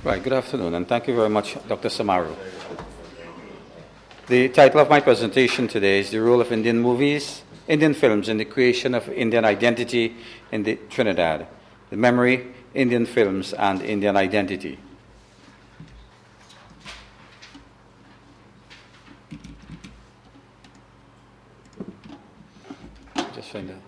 Right, good afternoon, and thank you very much, Dr. Samaru. The title of my presentation today is The Role of Indian Films in the Creation of Indian Identity in Trinidad, the Memory, Indian Films, and Indian Identity. Just find out.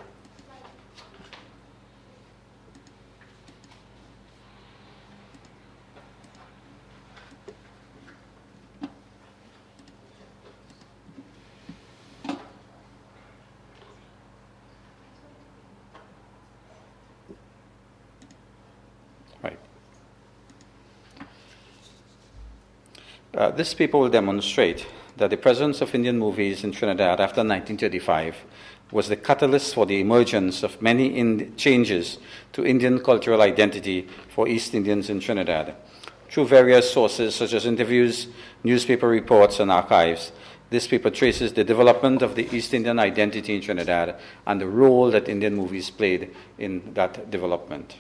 This paper will demonstrate that the presence of Indian movies in Trinidad after 1935 was the catalyst for the emergence of many changes to Indian cultural identity for East Indians in Trinidad. Through various sources such as interviews, newspaper reports, and archives, this paper traces the development of the East Indian identity in Trinidad and the role that Indian movies played in that development.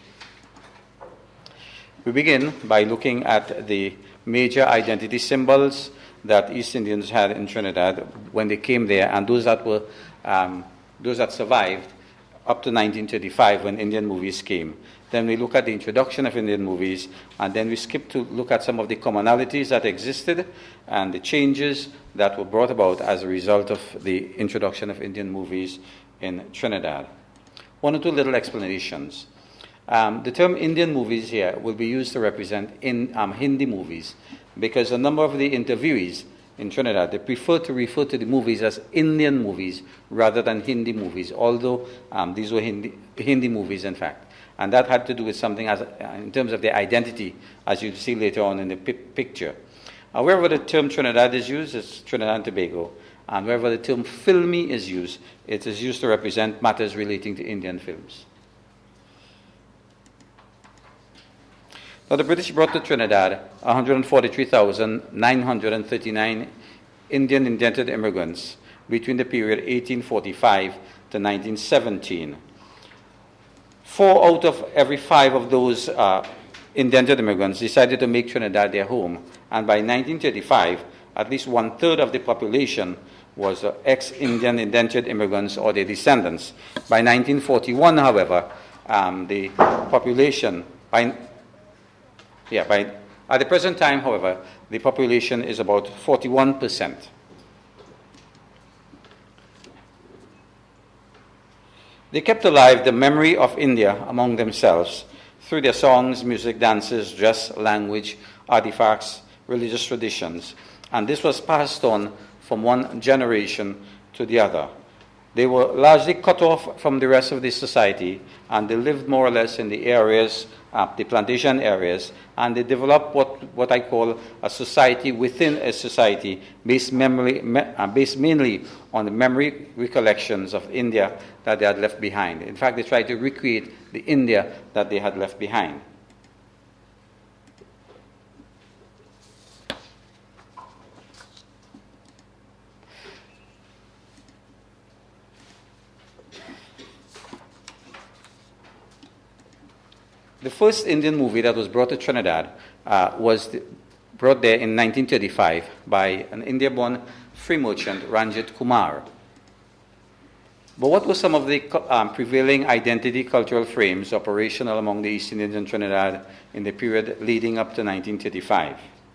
We begin by looking at the major identity symbols that East Indians had in Trinidad when they came there, and those that survived up to 1935 when Indian movies came. Then we look at the introduction of Indian movies, and then we skip to look at some of the commonalities that existed and the changes that were brought about as a result of the introduction of Indian movies in Trinidad. One or two little explanations. The term Indian movies here will be used to represent Hindi movies, because a number of the interviewees in Trinidad, they prefer to refer to the movies as Indian movies rather than Hindi movies, although these were Hindi movies in fact. And that had to do with something in terms of their identity, as you'll see later on in the picture. Wherever the term Trinidad is used, it's Trinidad and Tobago. And wherever the term filmy is used, it is used to represent matters relating to Indian films. Now, the British brought to Trinidad 143,939 Indian indentured immigrants between the period 1845 to 1917. 4 out of every 5 of those indentured immigrants decided to make Trinidad their home, and by 1935, at least 1/3 of the population was ex-Indian indentured immigrants or their descendants. By 1941, however, the population at the present time, however, the population is about 41%. They kept alive the memory of India among themselves through their songs, music, dances, dress, language, artifacts, religious traditions, and this was passed on from one generation to the other. They were largely cut off from the rest of the society, and they lived more or less in the areas, the plantation areas, and they developed what I call a society within a society based mainly on the memory recollections of India that they had left behind. In fact, they tried to recreate the India that they had left behind. The first Indian movie that was brought to Trinidad was brought there in 1935 by an India-born free merchant, Ranjit Kumar. But what were some of the prevailing identity cultural frames operational among the East Indians in Trinidad in the period leading up to 1935?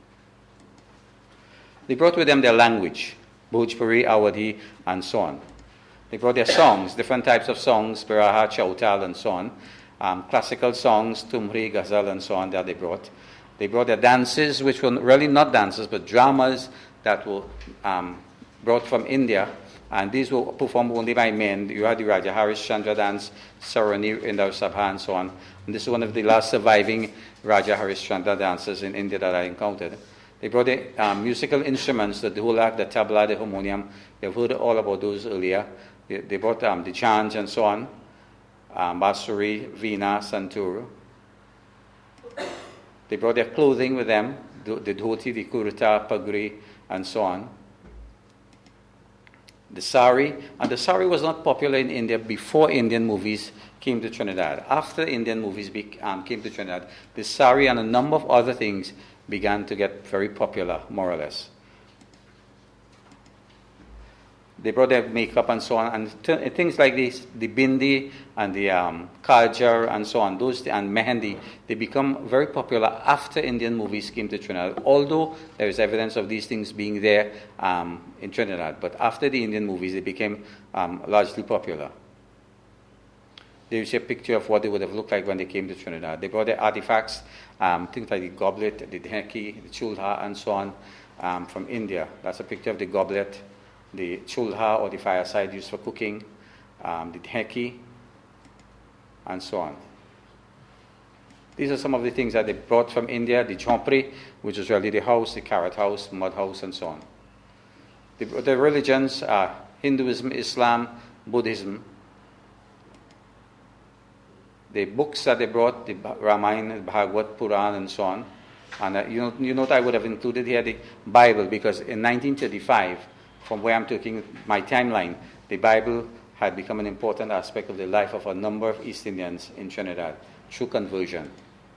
They brought with them their language, Bhojpuri, Awadhi, and so on. They brought their songs, different types of songs, Biraha, Chautal, and so on. Classical songs, Tumri, Ghazal, and so on that they brought. They brought their dances, which were really not dances, but dramas that were brought from India, and these were performed only by men. You had the Raja Harishchandra dance, Sarani, Indar Sabha, and so on. And this is one of the last surviving Raja Harishchandra dances in India that I encountered. They brought the musical instruments, the dholak, the tabla, the harmonium. You've heard all about those earlier. They brought the chanj and so on. Basuri, Veena, Santur. They brought their clothing with them, the dhoti, the kurta, pagri, and so on. the sari. And the sari was not popular in India before Indian movies came to Trinidad. After Indian movies came to Trinidad, the sari and a number of other things began to get very popular, more or less. They brought their makeup and so on, and things like this, the bindi and the kajar and so on, those and mehendi, they become very popular after Indian movies came to Trinidad, although there is evidence of these things being there in Trinidad. But after the Indian movies, they became largely popular. There is a picture of what they would have looked like when they came to Trinidad. They brought their artifacts, things like the goblet, the dheki, the chulha, and so on, from India. That's a picture of the goblet, the chulha or the fireside used for cooking, the dheki, and so on. These are some of the things that they brought from India, the jhompri, which is really the house, the carrot house, mud house, and so on. The religions are Hinduism, Islam, Buddhism. The books that they brought, the Ramayana, Bhagavad, Puran, and so on. And you note I would have included here the Bible, because in 1935, from where I'm taking my timeline, the Bible had become an important aspect of the life of a number of East Indians in Trinidad through conversion.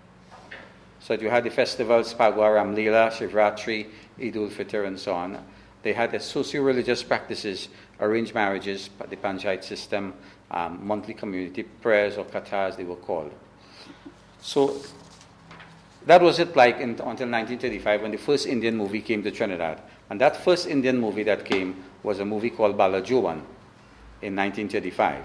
So you had the festivals, Phagwa, Ramlila, Shivratri, Eid ul-Fitr, and so on. They had the socio-religious practices, arranged marriages, the panchayat system, monthly community prayers, or kathas they were called. So that was it like until 1935, when the first Indian movie came to Trinidad. And that first Indian movie that came was a movie called Balajuban in 1935.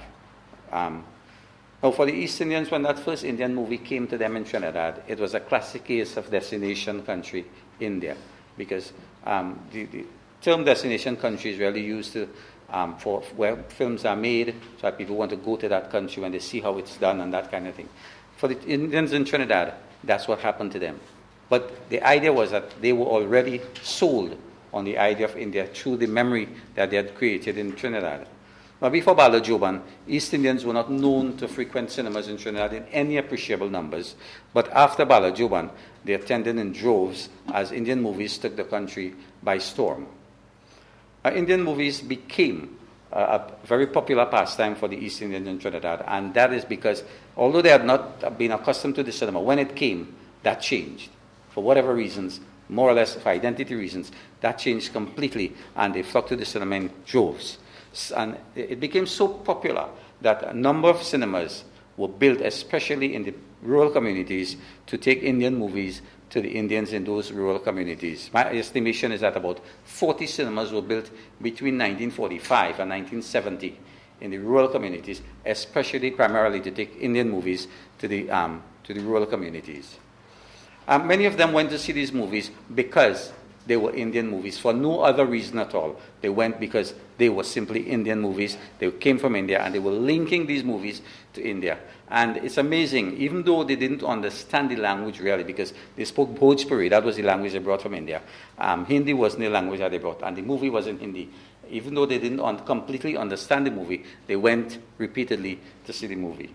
Now, for the East Indians, when that first Indian movie came to them in Trinidad, it was a classic case of destination country, India, because the term destination country is really used to, for where films are made, so that people want to go to that country when they see how it's done and that kind of thing. For the Indians in Trinidad, that's what happened to them. But the idea was that they were already sold on the idea of India through the memory that they had created in Trinidad. Now, before Balajuban, East Indians were not known to frequent cinemas in Trinidad in any appreciable numbers. But after Balajuban, they attended in droves as Indian movies took the country by storm. Indian movies became a very popular pastime for the East Indians in Trinidad, and that is because, although they had not been accustomed to the cinema, when it came, that changed. For whatever reasons, more or less for identity reasons, that changed completely, and they flocked to the cinema in droves. And it became so popular that a number of cinemas were built, especially in the rural communities, to take Indian movies to the Indians in those rural communities. My estimation is that about 40 cinemas were built between 1945 and 1970 in the rural communities, especially primarily to take Indian movies to the rural communities. Many of them went to see these movies because they were Indian movies, for no other reason at all. They went because they were simply Indian movies. They came from India, and they were linking these movies to India. And it's amazing, even though they didn't understand the language really, because they spoke Bhojpuri, that was the language they brought from India. Hindi wasn't the language that they brought, and the movie was in Hindi. Even though they didn't completely understand the movie, they went repeatedly to see the movie.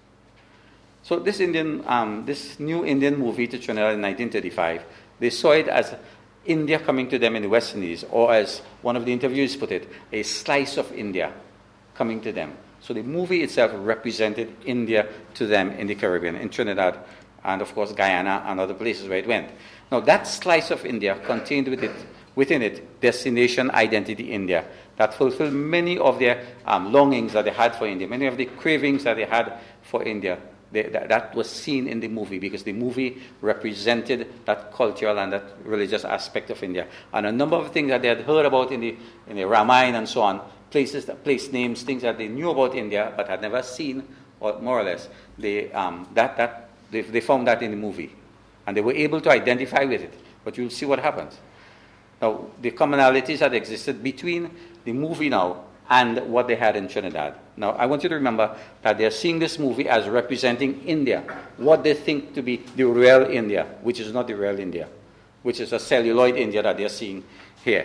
So this new Indian movie to Trinidad in 1935, they saw it as India coming to them in the West Indies, or as one of the interviews put it, a slice of India coming to them. So the movie itself represented India to them in the Caribbean, in Trinidad, and of course Guyana and other places where it went. Now that slice of India contained within it destination identity India, that fulfilled many of their longings that they had for India, many of the cravings that they had for India. That was seen in the movie, because the movie represented that cultural and that religious aspect of India. And a number of things that they had heard about in the Ramayana and so on, place names, things that they knew about India but had never seen, or more or less, they found that in the movie. And they were able to identify with it. But you'll see what happens. Now, the commonalities that existed between the movie now and what they had in Trinidad. Now, I want you to remember that they're seeing this movie as representing India, what they think to be the real India, which is not the real India, which is a celluloid India that they're seeing here.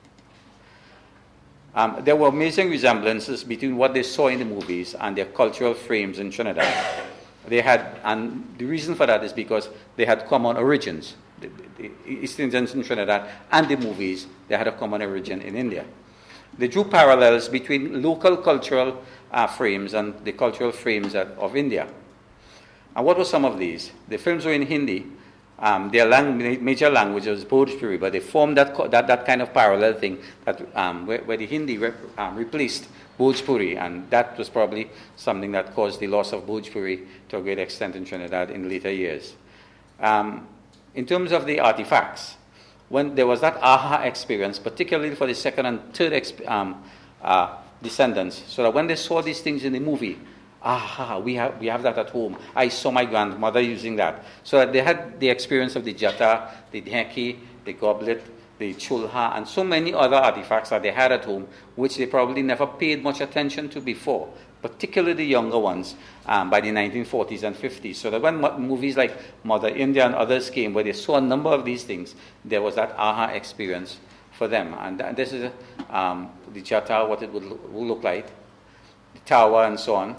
There were amazing resemblances between what they saw in the movies and their cultural frames in Trinidad. And the reason for that is because they had common origins. The East Indians in Trinidad and the movies, they had a common origin in India. They drew parallels between local cultural frames and the cultural frames of India. And what were some of these? The films were in Hindi. Their major language was Bhojpuri, but they formed that kind of parallel thing that where the Hindi replaced Bhojpuri, and that was probably something that caused the loss of Bhojpuri to a great extent in Trinidad in later years. In terms of the artifacts, when there was that aha experience, particularly for the second and third descendants, so that when they saw these things in the movie, aha, we have that at home. I saw my grandmother using that. So that they had the experience of the jata, the dheki, the goblet, the chulha, and so many other artifacts that they had at home, which they probably never paid much attention to before, particularly the younger ones by the 1940s and 50s. So that when movies like Mother India and others came, where they saw a number of these things, there was that aha experience for them. And this is the jata, what it would look like, the tower, and so on.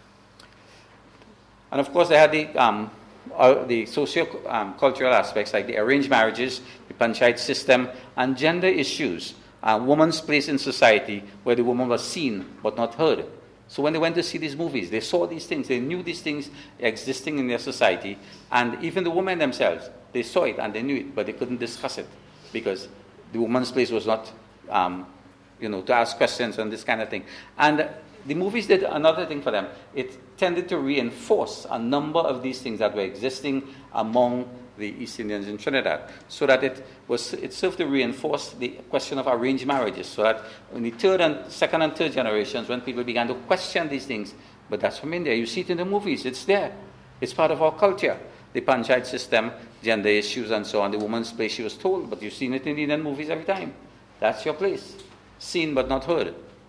And of course, they had the socio-cultural aspects like the arranged marriages, the panchayat system, and gender issues, woman's place in society, where the woman was seen but not heard. So when they went to see these movies, they saw these things, they knew these things existing in their society, and even the women themselves, they saw it and they knew it, but they couldn't discuss it because the woman's place was not, to ask questions and this kind of thing. And the movies did another thing for them. It tended to reinforce a number of these things that were existing among the East Indians in Trinidad, so that it served to reinforce the question of arranged marriages, so that in the second and third generations, when people began to question these things, but that's from India, you see it in the movies, it's there, it's part of our culture. The panchayat system, gender issues and so on, the woman's place, she was told, but you've seen it in the Indian movies every time. That's your place. Seen but not heard.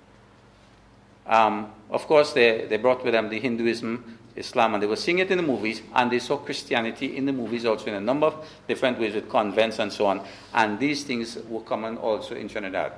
Of course, they brought with them the Hinduism, Islam, and they were seeing it in the movies, and they saw Christianity in the movies also in a number of different ways with convents and so on, and these things were common also in Trinidad.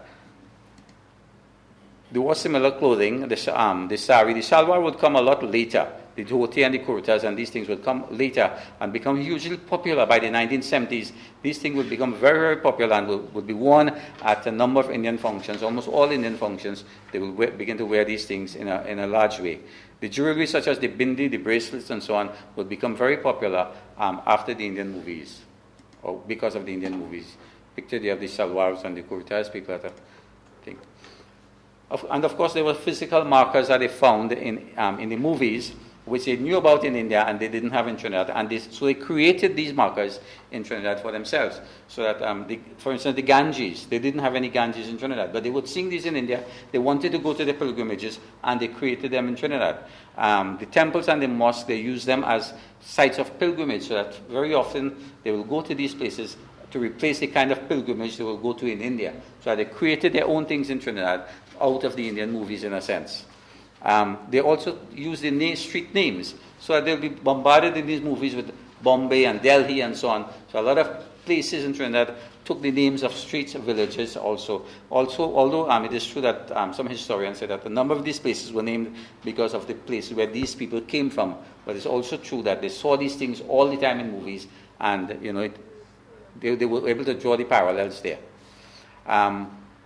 There was similar clothing, the sari, the shalwar would come a lot later. The dhoti and the kurtas and these things would come later and become hugely popular by the 1970s. These things would become very, very popular and would be worn at a number of Indian functions, almost all Indian functions. They will begin to wear these things in a large way. The jewelry such as the bindi, the bracelets and so on would become very popular after the Indian movies, or because of the Indian movies. Picture there of the shalwars and the kurtas, people at a thing. And of course there were physical markers that they found in the movies, which they knew about in India and they didn't have in Trinidad, and so they created these markers in Trinidad for themselves. So that, for instance, the Ganges, they didn't have any Ganges in Trinidad, but they would sing these in India. They wanted to go to the pilgrimages, and they created them in Trinidad. The temples and the mosques, they used them as sites of pilgrimage, so that very often they will go to these places to replace the kind of pilgrimage they will go to in India. So they created their own things in Trinidad out of the Indian movies in a sense. They also use the street names, so that they'll be bombarded in these movies with Bombay and Delhi and so on. So a lot of places in Trinidad took the names of streets, villages also. Although it is true that some historians say that a number of these places were named because of the place where these people came from. But it's also true that they saw these things all the time in movies, and they were able to draw the parallels there. And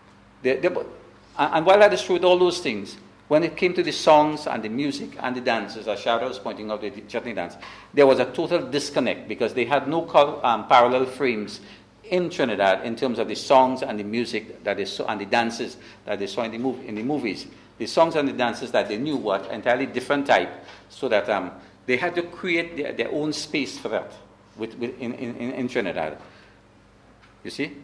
while that is true with all those things, when it came to the songs and the music and the dances, as Shara was pointing out, the chutney dance, there was a total disconnect because they had no parallel frames in Trinidad in terms of the songs and the music that they saw and the dances that they saw in the movies. The songs and the dances that they knew were entirely different type, so that they had to create their own space for that in Trinidad. You see?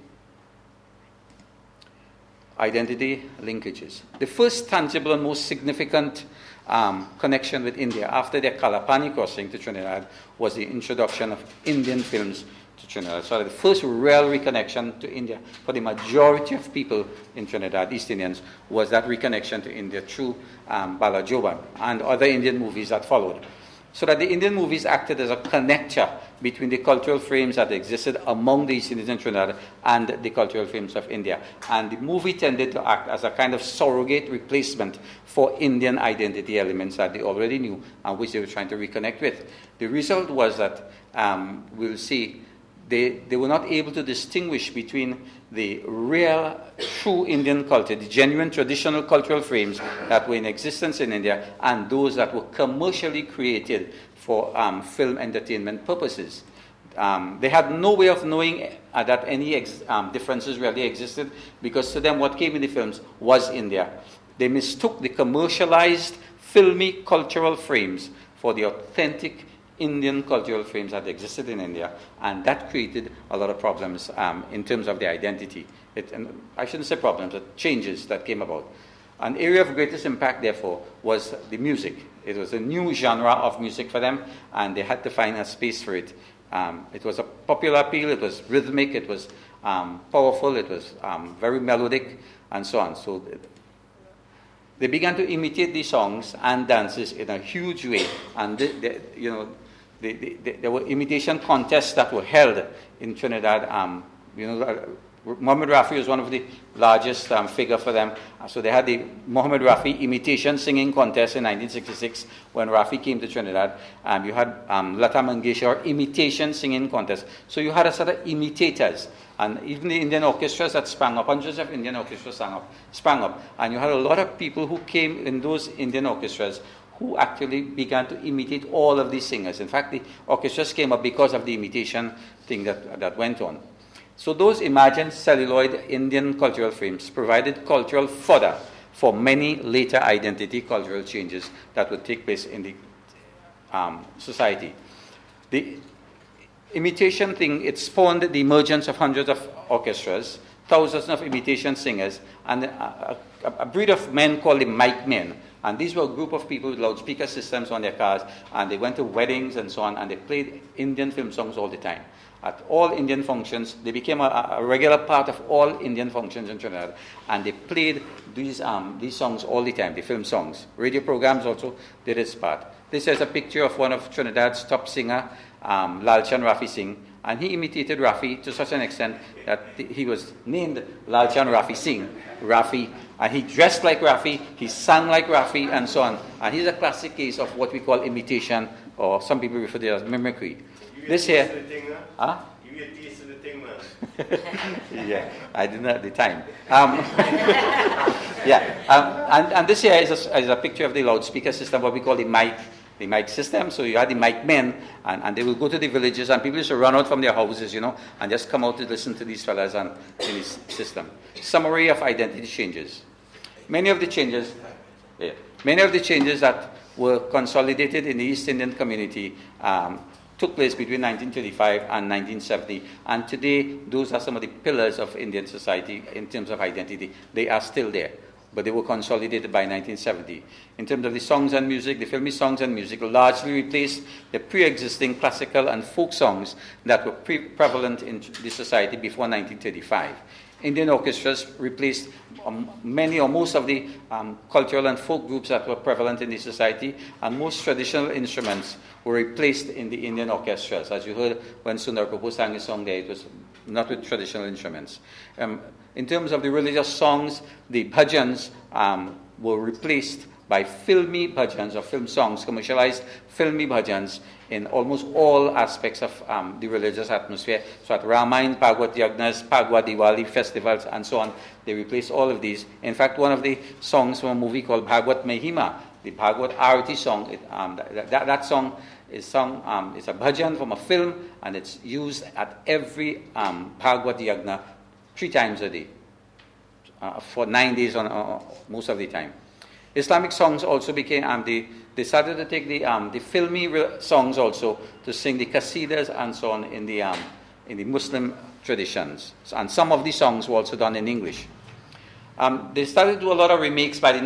Identity linkages. The first tangible and most significant connection with India after their Kalapani crossing to Trinidad was the introduction of Indian films to Trinidad. So the first real reconnection to India for the majority of people in Trinidad, East Indians, was that reconnection to India through Bala Joban and other Indian movies that followed. So that the Indian movies acted as a connector between the cultural frames that existed among the East Indians in Trinidad and the cultural frames of India. And the movie tended to act as a kind of surrogate replacement for Indian identity elements that they already knew and which they were trying to reconnect with. The result was that we'll see they were not able to distinguish between the real, true Indian culture, the genuine traditional cultural frames that were in existence in India, and those that were commercially created for film entertainment purposes. They had no way of knowing that any differences really existed, because to them what came in the films was India. They mistook the commercialized, filmy cultural frames for the authentic Indian cultural frames that existed in India, and that created a lot of problems in terms of the identity. And I shouldn't say problems, but changes that came about. An area of greatest impact, therefore, was the music. It was a new genre of music for them, and they had to find a space for it. It was a popular appeal, it was rhythmic, it was powerful, it was very melodic, and so on. So they began to imitate these songs and dances in a huge way, and there were imitation contests that were held in Trinidad. Mohammed Rafi was one of the largest figure for them. So they had the Mohammed Rafi imitation singing contest in 1966 when Rafi came to Trinidad. You had Lata Mangeshkar imitation singing contest. So you had a sort of imitators. And even the Indian orchestras that sprang up, hundreds of Indian orchestras sprang up. And you had a lot of people who came in those Indian orchestras who actually began to imitate all of these singers. In fact, the orchestras came up because of the imitation thing that went on. So those imagined celluloid Indian cultural frames provided cultural fodder for many later identity cultural changes that would take place in the society. The imitation thing, it spawned the emergence of hundreds of orchestras, thousands of imitation singers, and a breed of men called the mic men. And these were a group of people with loudspeaker systems on their cars, and they went to weddings and so on, and they played Indian film songs all the time. At all Indian functions, they became a regular part of all Indian functions in Trinidad, and they played these songs all the time, the film songs. Radio programs also did its part. This is a picture of one of Trinidad's top singer, Lalchan Rafi Singh, and he imitated Rafi to such an extent that he was named Lalchan Rafi Singh, Rafi, and he dressed like Rafi, he sang like Rafi, and so on. And he's a classic case of what we call imitation, or some people refer to it as mimicry. This here, huh? You a taste of the thing, man. Yeah, I didn't have the time. And this here is a picture of the loudspeaker system, what we call the mic system. So you had the mic men, and they will go to the villages, and people used to run out from their houses, and just come out to listen to these fellas in this system. Summary of identity changes. Many of the changes that were consolidated in the East Indian community took place between 1935 and 1970, and today those are some of the pillars of Indian society in terms of identity. They are still there, but they were consolidated by 1970. In terms of the songs and music, the filmy songs and music largely replaced the pre-existing classical and folk songs that were prevalent in the society before 1935. Indian orchestras replaced many or most of the cultural and folk groups that were prevalent in the society, and most traditional instruments were replaced in the Indian orchestras. As you heard when Sundar Prabhu sang his song there, it was not with traditional instruments. In terms of the religious songs, the bhajans were replaced by filmy bhajans or film songs, commercialized filmy bhajans in almost all aspects of the religious atmosphere. So at Ramayana, Bhagavad Yagnas, Bhagavad Diwali festivals, and so on, they replaced all of these. In fact, one of the songs from a movie called Bhagavad Mahima, the Bhagavad Arati song, that song is sung, it's a bhajan from a film, and it's used at every Bhagavad Yagna 3 times a day, for 9 days on most of the time. Islamic songs also became, they started to take the filmy songs also to sing the qasidas and so on in the Muslim traditions. And some of the songs were also done in English. They started to do a lot of remakes by the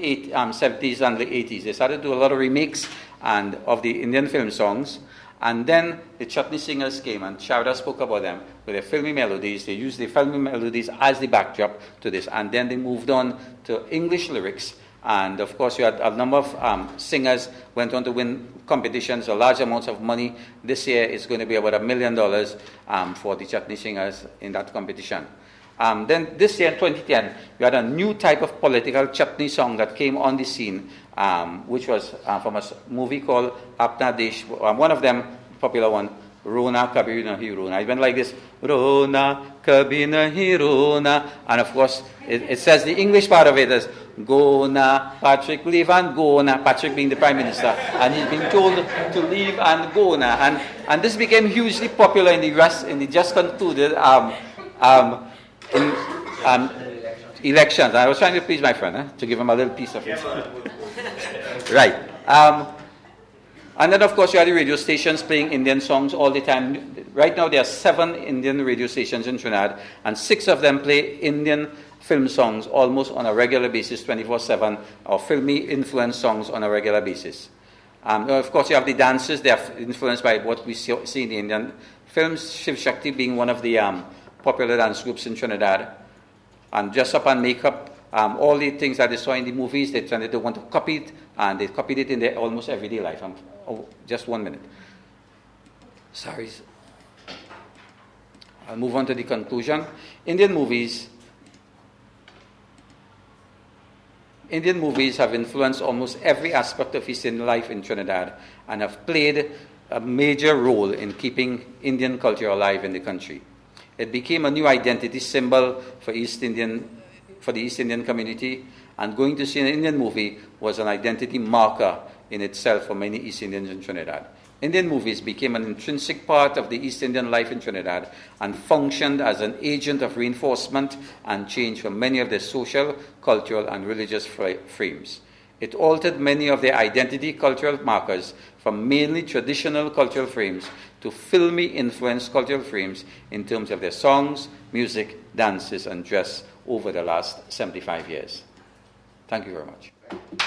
1970s and the 80s. They started to do a lot of remakes of the Indian film songs. And then the chutney singers came, and Sharda spoke about them with their filmy melodies. They used the filmy melodies as the backdrop to this. And then they moved on to English lyrics. And of course, you had a number of singers went on to win competitions, large amounts of money. This year is going to be about $1 million for the chutney singers in that competition. Then this year, 2010, you had a new type of political chutney song that came on the scene, which was from a movie called Apna Desh. One of them, popular one, Rona Kabhi Nahi Rona. It went like this, Rona Kabhi Nahi Rona. And of course, it says the English part of it is, Gona, Patrick, leave and Gona. Patrick being the Prime Minister. And he's been told to leave and Gona. And this became hugely popular in the just concluded elections. I was trying to please my friend, to give him a little piece of it. Right. And then, of course, you had the radio stations playing Indian songs all the time. Right now, there are 7 Indian radio stations in Trinidad, and 6 of them play Indian film songs almost on a regular basis, 24/7, or filmy influenced songs on a regular basis. Of course, you have the dances. They are influenced by what we see in the Indian films, Shiv Shakti being one of the popular dance groups in Trinidad. And dress up and makeup, all the things that they saw in the movies, they tended to want to copy it, and they copied it in their almost everyday life. Just 1 minute. Sorry. I'll move on to the conclusion. Indian movies have influenced almost every aspect of East Indian life in Trinidad and have played a major role in keeping Indian culture alive in the country. It became a new identity symbol for the East Indian community, and going to see an Indian movie was an identity marker in itself for many East Indians in Trinidad. Indian movies became an intrinsic part of the East Indian life in Trinidad and functioned as an agent of reinforcement and change for many of their social, cultural, and religious frames. It altered many of their identity cultural markers from mainly traditional cultural frames to filmy influenced cultural frames in terms of their songs, music, dances, and dress over the last 75 years. Thank you very much.